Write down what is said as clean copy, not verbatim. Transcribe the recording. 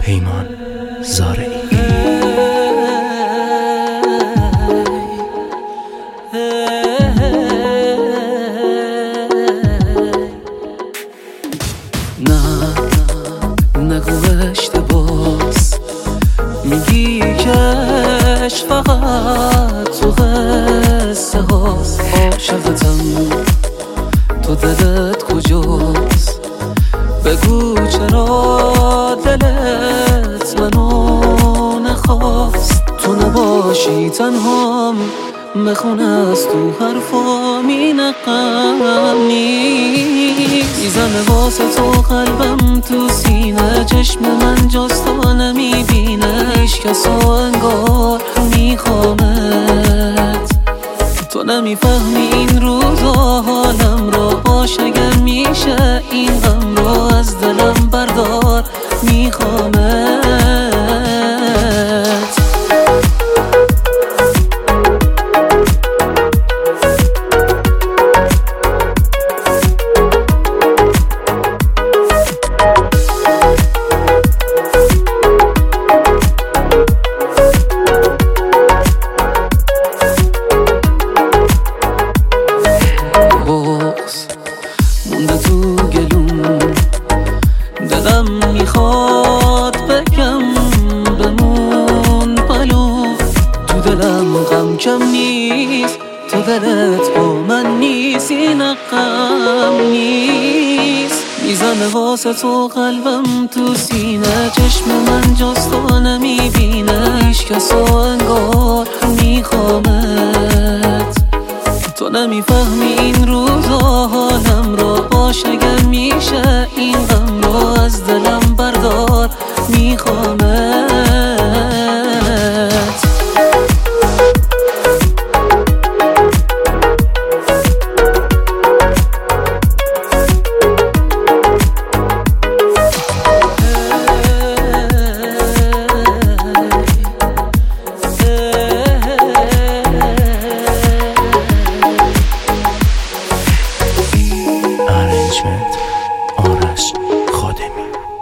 پیمان زارعی. نگو اشتباس، میگی کش فقط تو قصه هاست. عاشقتم تو دلت کجاست؟ بگو چرا دلت منو نخواست. تو نباشی تنهام مخونه است تو حرفام، این غم نیست. میزنه واسه تو قلبم تو سینه، چشم من جز تو نمیبینه. هیچکس انگار میخوامت، تو نمیفهمی این روزا حالم رو. باش اگه میشه این غم رو از دلم بردار، میخوامت. مونده تو گلوم، دلم میخواد بگم بمون پلو. تو دلم غم کم نیست، تو دلت با من نیست، این غم نیست. میزنه واسه تو قلبم تو سینه، چشم من جز تو نمیبینه. هیچکس انگار میخوامت، تو نمیفهمی این روزا حالم رو. باش اگه میشه این غم رو از دلم بردار، میخوامت. آرش خادمی.